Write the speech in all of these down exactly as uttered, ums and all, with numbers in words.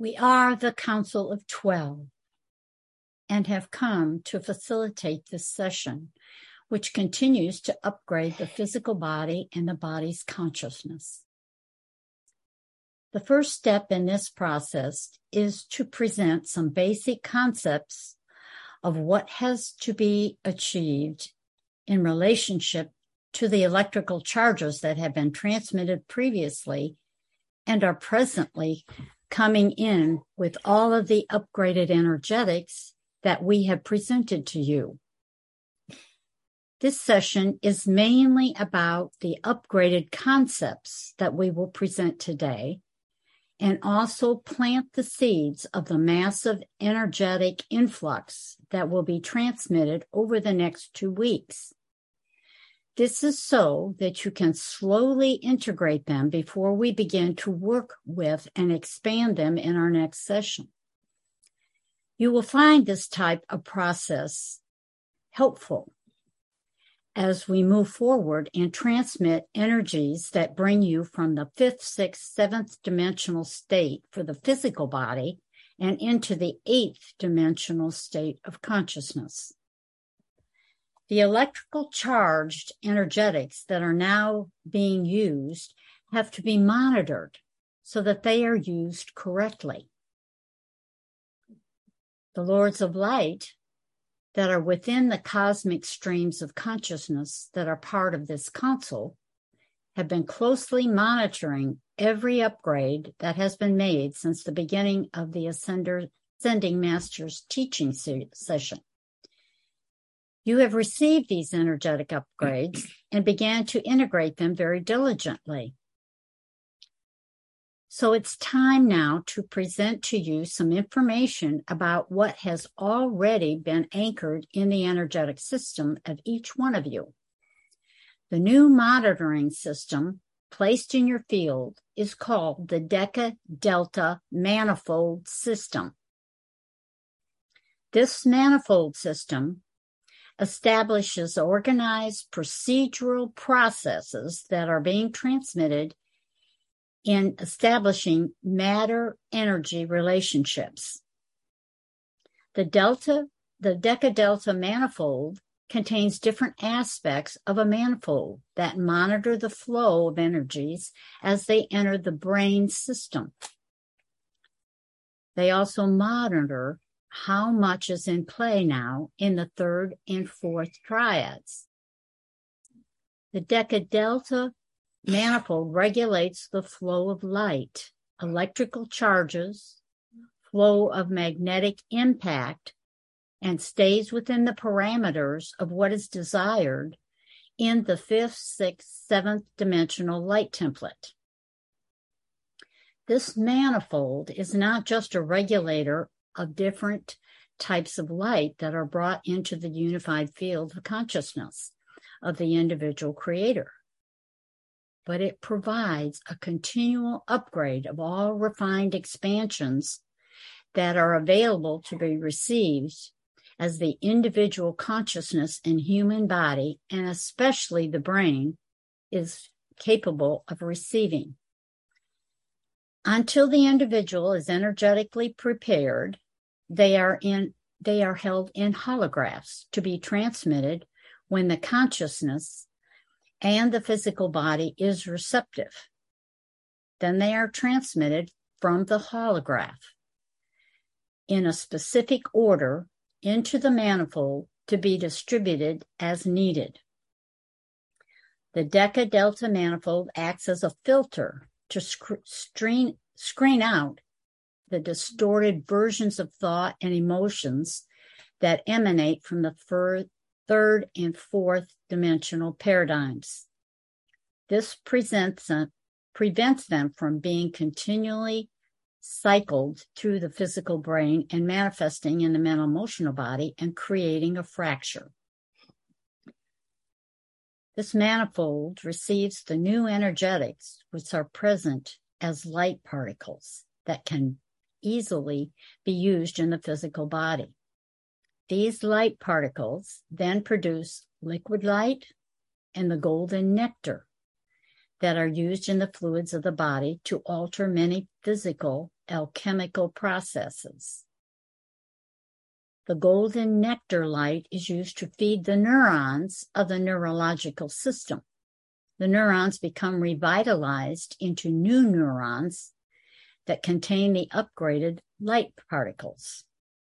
We are the Council of Twelve and have come to facilitate this session, which continues to upgrade the physical body and the body's consciousness. The first step in this process is to present some basic concepts of what has to be achieved in relationship to the electrical charges that have been transmitted previously and are presently coming in with all of the upgraded energetics that we have presented to you. This session is mainly about the upgraded concepts that we will present today, and also plant the seeds of the massive energetic influx that will be transmitted over the next two weeks. This is so that you can slowly integrate them before we begin to work with and expand them in our next session. You will find this type of process helpful as we move forward and transmit energies that bring you from the fifth, sixth, seventh dimensional state for the physical body and into the eighth dimensional state of consciousness. The electrical charged energetics that are now being used have to be monitored so that they are used correctly. The Lords of Light that are within the cosmic streams of consciousness that are part of this council have been closely monitoring every upgrade that has been made since the beginning of the Ascender, Ascending Master's teaching se- session. You have received these energetic upgrades and began to integrate them very diligently. So it's time now to present to you some information about what has already been anchored in the energetic system of each one of you. The new monitoring system placed in your field is called the Deca Delta Manifold System. This manifold system establishes organized procedural processes that are being transmitted in establishing matter-energy relationships. The delta, the Deca-Delta manifold contains different aspects of a manifold that monitor the flow of energies as they enter the brain system. They also monitor how much is in play now in the third and fourth triads. The Deca-Delta manifold regulates the flow of light, electrical charges, flow of magnetic impact, and stays within the parameters of what is desired in the fifth, sixth, seventh dimensional light template. This manifold is not just a regulator of different types of light that are brought into the unified field of consciousness of the individual creator, but it provides a continual upgrade of all refined expansions that are available to be received as the individual consciousness and human body, and especially the brain, is capable of receiving. Until the individual is energetically prepared, they are in they are held in holographs to be transmitted when the consciousness and the physical body is receptive. Then they are transmitted from the holograph in a specific order into the manifold to be distributed as needed. The Deca-Delta manifold acts as a filter to sc- screen, screen out the distorted versions of thought and emotions that emanate from the fir- third and fourth dimensional paradigms. This presents a, prevents them from being continually cycled through the physical brain and manifesting in the mental emotional body and creating a fracture. This manifold receives the new energetics which are present as light particles that can easily be used in the physical body. These light particles then produce liquid light and the golden nectar that are used in the fluids of the body to alter many physical alchemical processes. The golden nectar light is used to feed the neurons of the neurological system. The neurons become revitalized into new neurons that contain the upgraded light particles.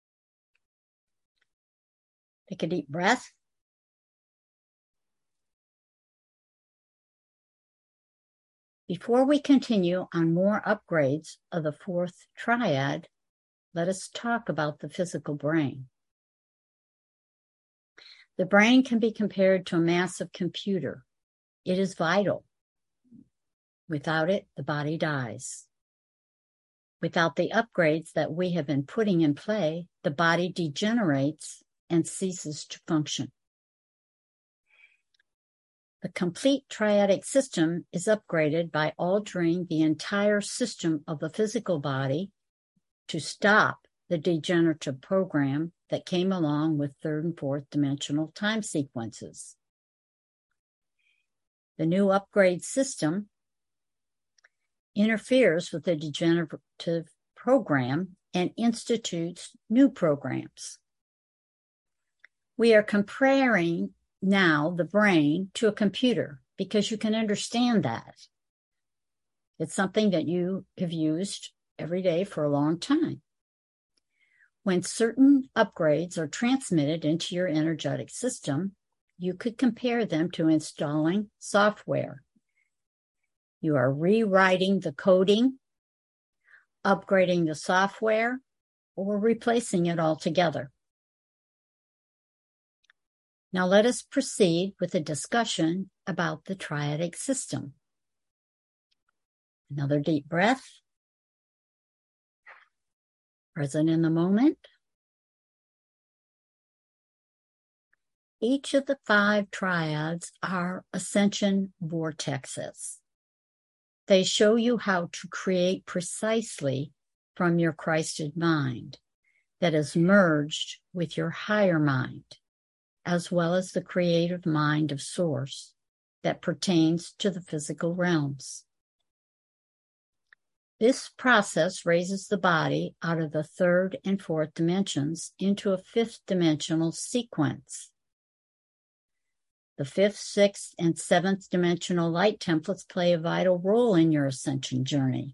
Take a deep breath. Before we continue on more upgrades of the fourth triad, let us talk about the physical brain. The brain can be compared to a massive computer. It is vital. Without it, the body dies. Without the upgrades that we have been putting in play, the body degenerates and ceases to function. The complete triadic system is upgraded by altering the entire system of the physical body to stop the degenerative program that came along with third and fourth dimensional time sequences. The new upgrade system interferes with the degenerative program and institutes new programs. We are comparing now the brain to a computer because you can understand that. It's something that you have used every day for a long time. When certain upgrades are transmitted into your energetic system, you could compare them to installing software. You are rewriting the coding, upgrading the software, or replacing it altogether. Now let us proceed with a discussion about the triadic system. Another deep breath. Present in the moment. Each of the five triads are ascension vortexes. They show you how to create precisely from your Christed mind that is merged with your higher mind, as well as the creative mind of Source that pertains to the physical realms. This process raises the body out of the third and fourth dimensions into a fifth dimensional sequence. The fifth, sixth, and seventh dimensional light templates play a vital role in your ascension journey.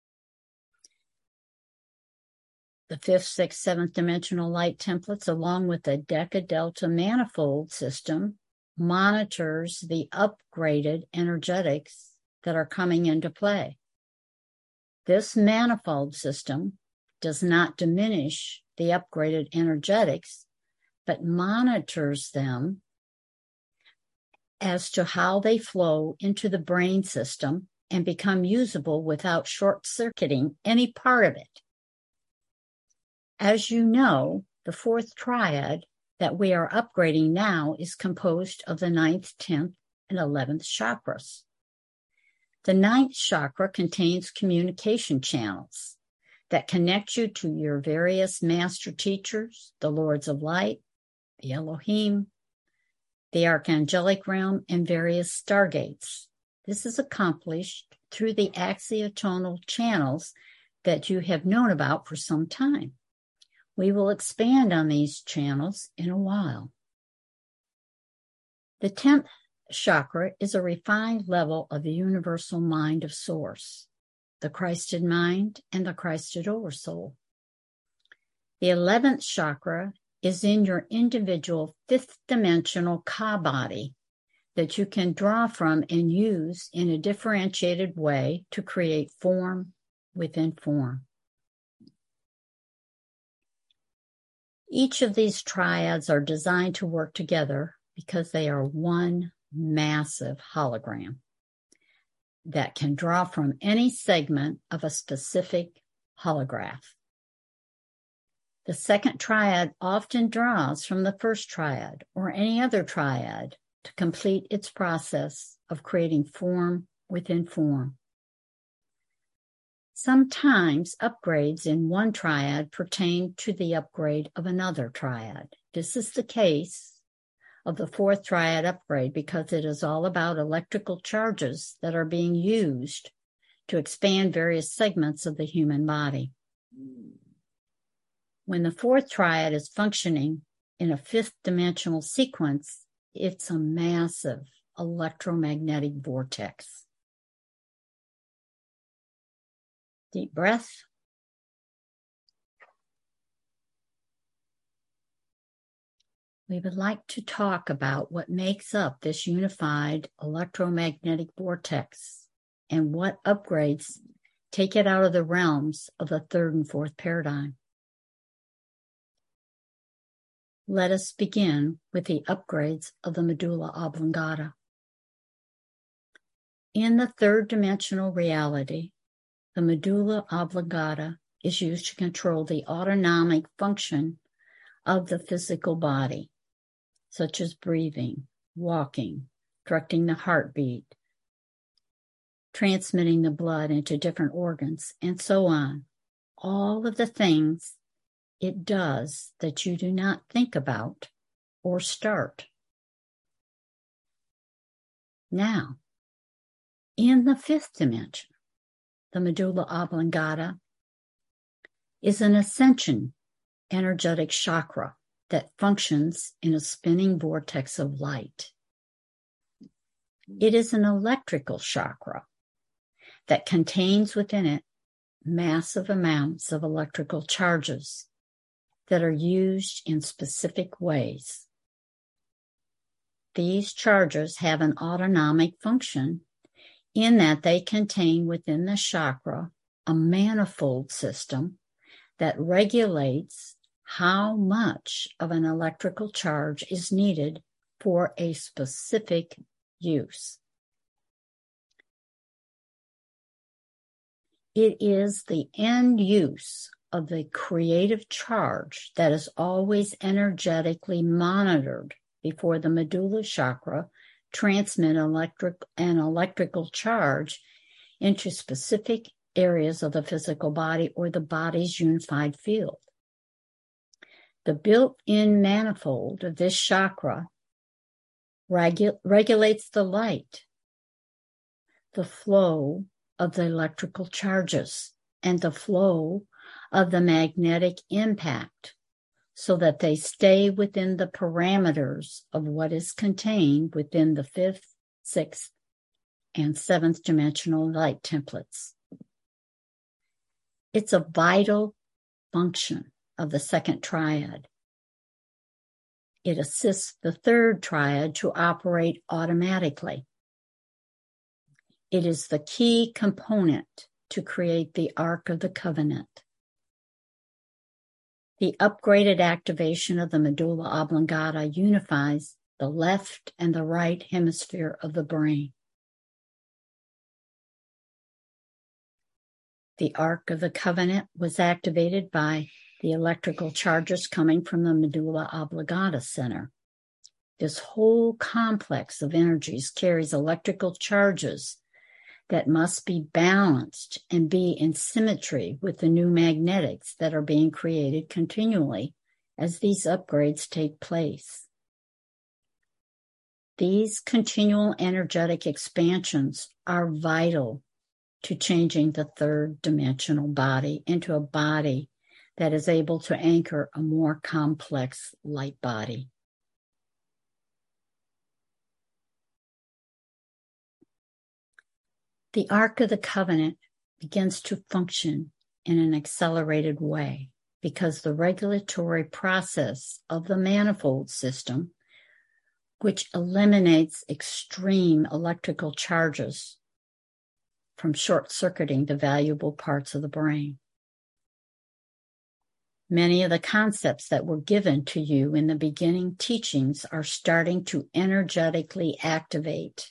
The fifth, sixth, seventh dimensional light templates, along with the Deca Delta manifold system, monitors the upgraded energetics that are coming into play. This manifold system does not diminish the upgraded energetics, but monitors them as to how they flow into the brain system and become usable without short-circuiting any part of it. As you know, the fourth triad that we are upgrading now is composed of the ninth, tenth, and eleventh chakras. The ninth chakra contains communication channels that connect you to your various master teachers, the Lords of Light, the Elohim, the Archangelic Realm, and various stargates. This is accomplished through the axiotonal channels that you have known about for some time. We will expand on these channels in a while. The tenth chakra is a refined level of the universal mind of Source, the Christed mind and the Christed Oversoul. The eleventh chakra is in your individual fifth dimensional Ka body that you can draw from and use in a differentiated way to create form within form. Each of these triads are designed to work together because they are one massive hologram that can draw from any segment of a specific holograph. The second triad often draws from the first triad or any other triad to complete its process of creating form within form. Sometimes upgrades in one triad pertain to the upgrade of another triad. This is the case of the fourth triad upgrade because it is all about electrical charges that are being used to expand various segments of the human body. When the fourth triad is functioning in a fifth dimensional sequence, it's a massive electromagnetic vortex. Deep breath. We would like to talk about what makes up this unified electromagnetic vortex and what upgrades take it out of the realms of the third and fourth paradigm. Let us begin with the upgrades of the medulla oblongata. In the third dimensional reality, the medulla oblongata is used to control the autonomic function of the physical body, such as breathing, walking, directing the heartbeat, transmitting the blood into different organs, and so on. All of the things it does that you do not think about or start. Now, in the fifth dimension, the medulla oblongata is an ascension energetic chakra that functions in a spinning vortex of light. It is an electrical chakra that contains within it massive amounts of electrical charges that are used in specific ways. These charges have an autonomic function in that they contain within the chakra a manifold system that regulates how much of an electrical charge is needed for a specific use. It is the end use of the creative charge that is always energetically monitored before the medulla chakra transmit electric and electrical charge into specific areas of the physical body or the body's unified field. The built-in manifold of this chakra regu- regulates the light, the flow of the electrical charges, and the flow of the magnetic impact so that they stay within the parameters of what is contained within the fifth, sixth, and seventh dimensional light templates. It's a vital function of the second triad. It assists the third triad to operate automatically. It is the key component to create the Ark of the Covenant. The upgraded activation of the medulla oblongata unifies the left and the right hemisphere of the brain. The Ark of the Covenant was activated by the electrical charges coming from the medulla oblongata center. This whole complex of energies carries electrical charges that must be balanced and be in symmetry with the new magnetics that are being created continually as these upgrades take place. These continual energetic expansions are vital to changing the third dimensional body into a body that is able to anchor a more complex light body. The Ark of the Covenant begins to function in an accelerated way because the regulatory process of the manifold system, which eliminates extreme electrical charges from short-circuiting the valuable parts of the brain. Many of the concepts that were given to you in the beginning teachings are starting to energetically activate.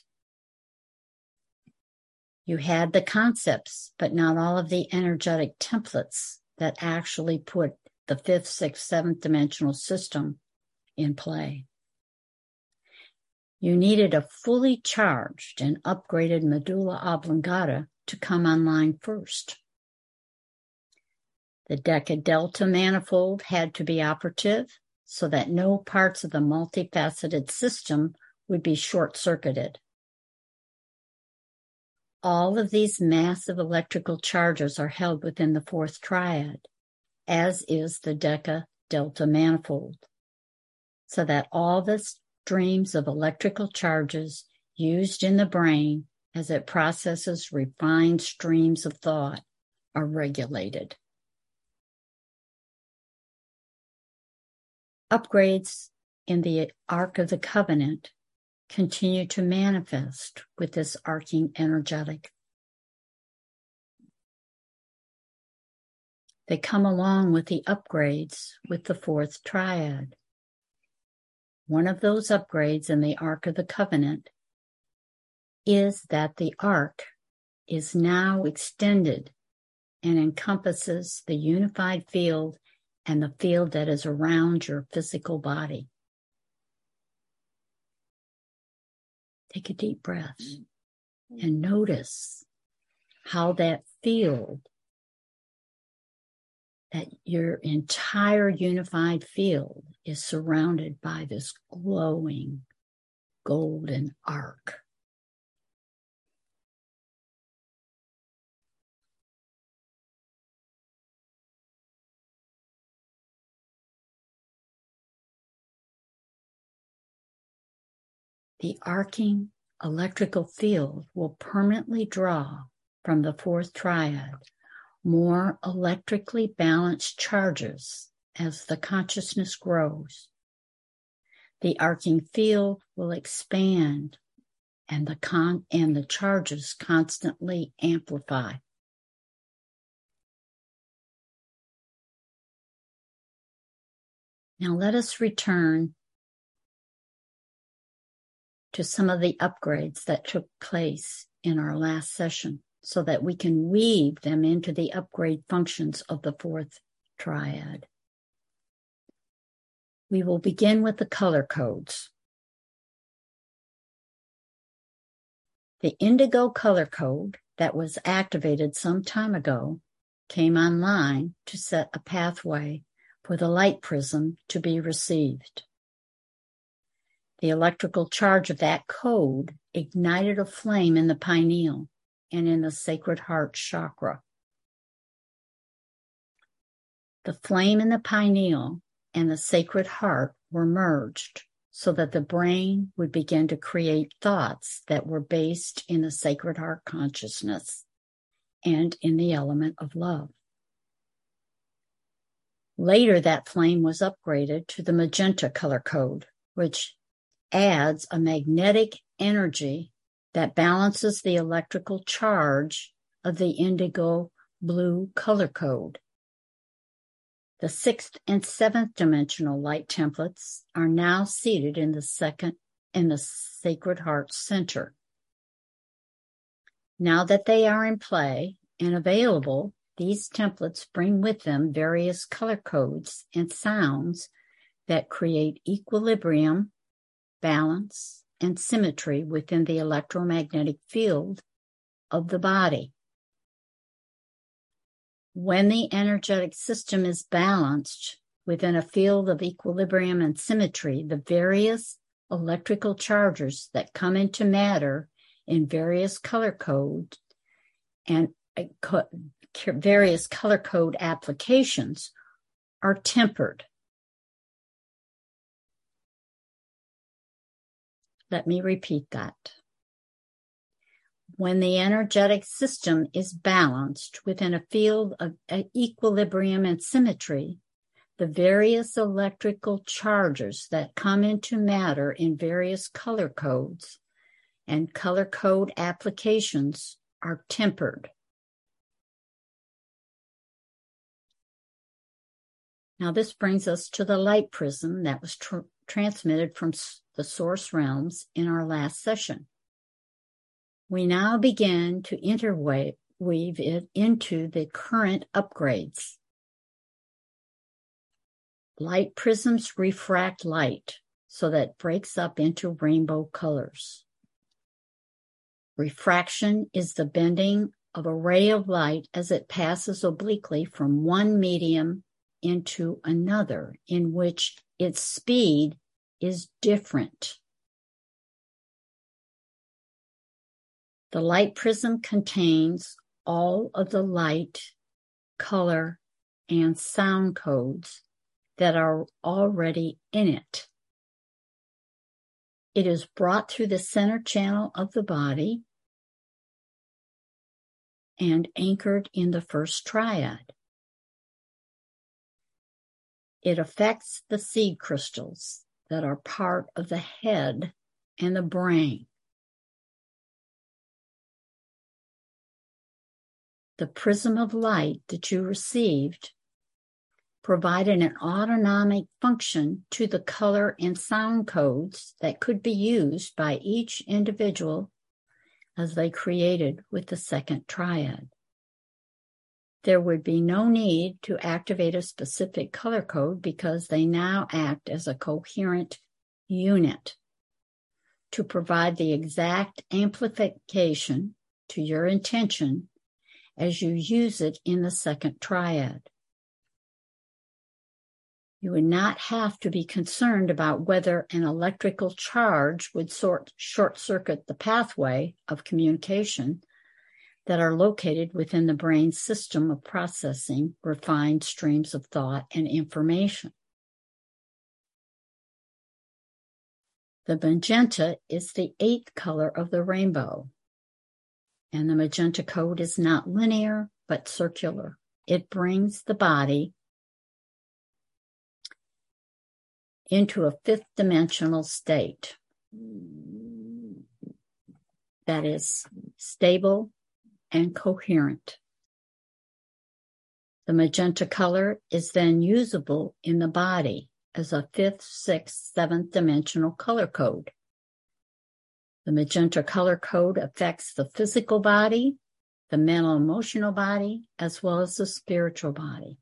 You had the concepts, but not all of the energetic templates that actually put the fifth, sixth, seventh dimensional system in play. You needed a fully charged and upgraded medulla oblongata to come online first. The Deca Delta manifold had to be operative so that no parts of the multifaceted system would be short-circuited. All of these massive electrical charges are held within the fourth triad, as is the Deca-Delta manifold, so that all the streams of electrical charges used in the brain as it processes refined streams of thought are regulated. Upgrades in the Ark of the Covenant continue to manifest with this arcing energetic. They come along with the upgrades with the fourth triad. One of those upgrades in the Ark of the Covenant is that the Ark is now extended and encompasses the unified field and the field that is around your physical body. Take a deep breath and notice how that field, that your entire unified field, is surrounded by this glowing golden arc. The arcing electrical field will permanently draw from the fourth triad more electrically balanced charges as the consciousness grows. The arcing field will expand and the con- and the charges constantly amplify. Now let us return to some of the upgrades that took place in our last session so that we can weave them into the upgrade functions of the fourth triad. We will begin with the color codes. The indigo color code that was activated some time ago came online to set a pathway for the light prism to be received. The electrical charge of that code ignited a flame in the pineal and in the Sacred Heart chakra. The flame in the pineal and the Sacred Heart were merged so that the brain would begin to create thoughts that were based in the Sacred Heart consciousness and in the element of love. Later, that flame was upgraded to the magenta color code, which adds a magnetic energy that balances the electrical charge of the indigo blue color code. The sixth and seventh dimensional light templates are now seated in the second in the Sacred Heart Center. Now that they are in play and available, these templates bring with them various color codes and sounds that create equilibrium, balance, and symmetry within the electromagnetic field of the body. When the energetic system is balanced within a field of equilibrium and symmetry, the various electrical charges that come into matter in various color codes and uh, co- various color code applications are tempered. Let me repeat that. When the energetic system is balanced within a field of equilibrium and symmetry, the various electrical charges that come into matter in various color codes and color code applications are tempered. Now this brings us to the light prism that was tr- transmitted from the source realms in our last session. We now begin to interweave it into the current upgrades. Light prisms refract light so that it breaks up into rainbow colors. Refraction is the bending of a ray of light as it passes obliquely from one medium into another, in which its speed is different. The light prism contains all of the light, color, and sound codes that are already in it. It is brought through the center channel of the body and anchored in the first triad. It affects the seed crystals that are part of the head and the brain. The prism of light that you received provided an autonomic function to the color and sound codes that could be used by each individual as they created with the second triad. There would be no need to activate a specific color code because they now act as a coherent unit to provide the exact amplification to your intention as you use it in the second triad. You would not have to be concerned about whether an electrical charge would sort, short-circuit the pathway of communication that are located within the brain's system of processing refined streams of thought and information. The magenta is the eighth color of the rainbow, and the magenta code is not linear but circular. It brings the body into a fifth dimensional state that is stable and coherent. The magenta color is then usable in the body as a fifth, sixth, seventh dimensional color code. The magenta color code affects the physical body, the mental emotional body, as well as the spiritual body.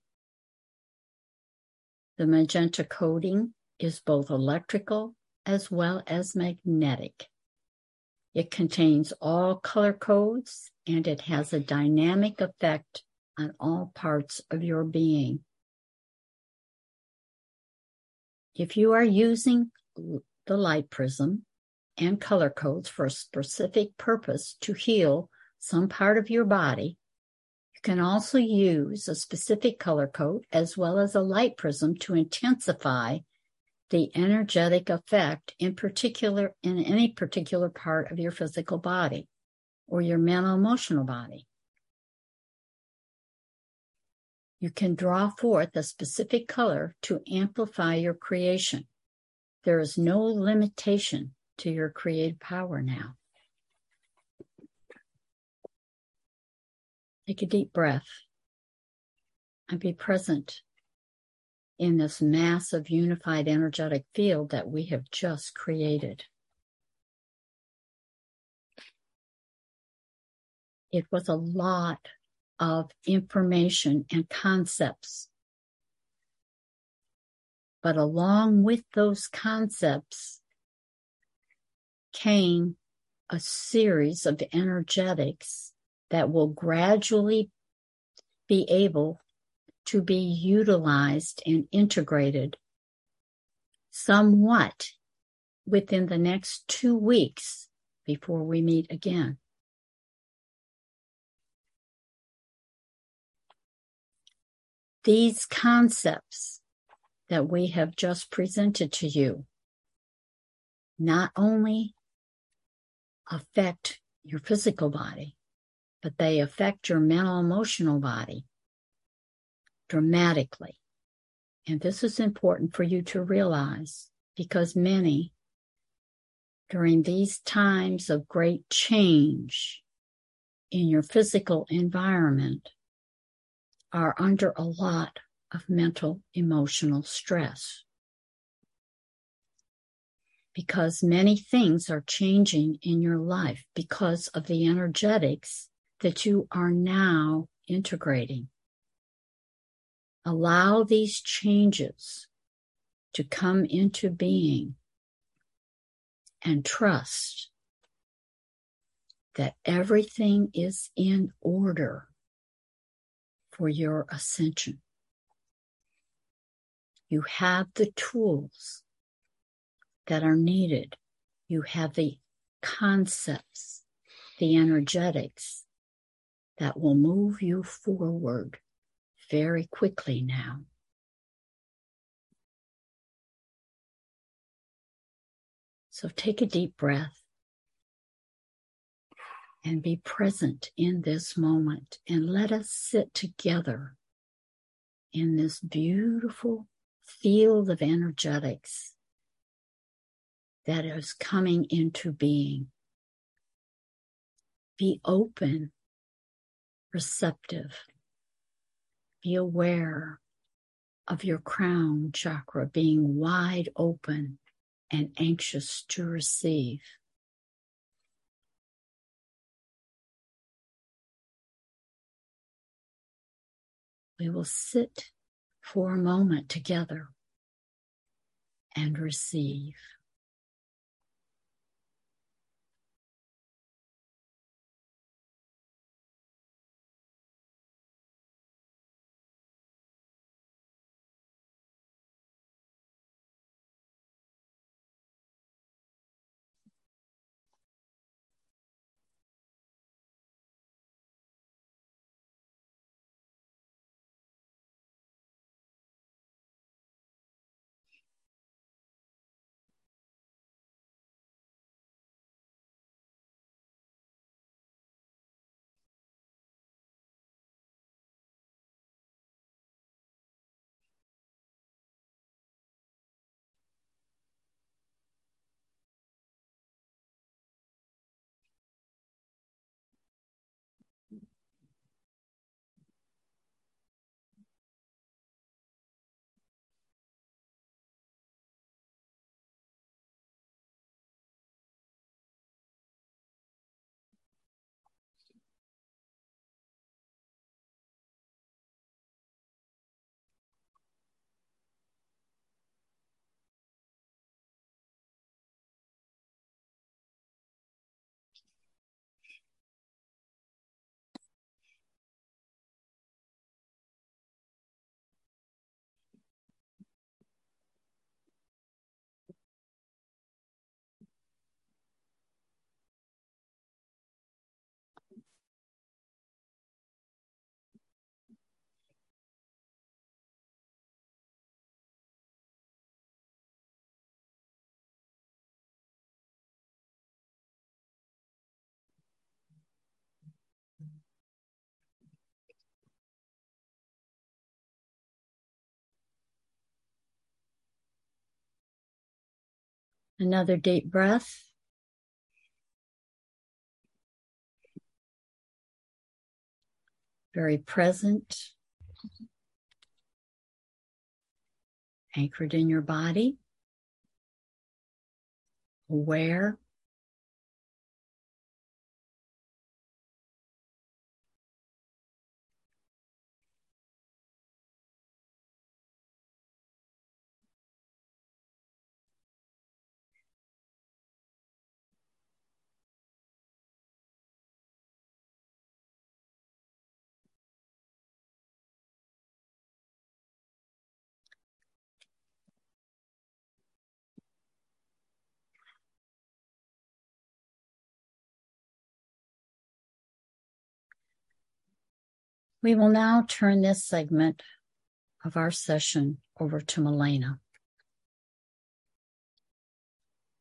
The magenta coding is both electrical as well as magnetic. It contains all color codes and it has a dynamic effect on all parts of your being. If you are using the light prism and color codes for a specific purpose to heal some part of your body, you can also use a specific color code as well as a light prism to intensify the energetic effect in particular in any particular part of your physical body or your mental emotional body. You can draw forth a specific color to amplify your creation. There is no limitation to your creative power now. Take a deep breath and be present in this massive unified energetic field that we have just created. It was a lot of information and concepts. But along with those concepts came a series of energetics that will gradually be able to be utilized and integrated somewhat within the next two weeks before we meet again. These concepts that we have just presented to you not only affect your physical body, but they affect your mental emotional body dramatically. And this is important for you to realize because many, during these times of great change in your physical environment, are under a lot of mental emotional stress. Because many things are changing in your life because of the energetics that you are now integrating. Allow these changes to come into being and trust that everything is in order for your ascension. You have the tools that are needed. You have the concepts, the energetics that will move you forward very quickly now. So take a deep breath and be present in this moment, and let us sit together in this beautiful field of energetics that is coming into being. Be open, receptive. Be aware of your crown chakra being wide open and anxious to receive. We will sit for a moment together and receive. Another deep breath. Very present. Anchored in your body. Aware. We will now turn this segment of our session over to Milena.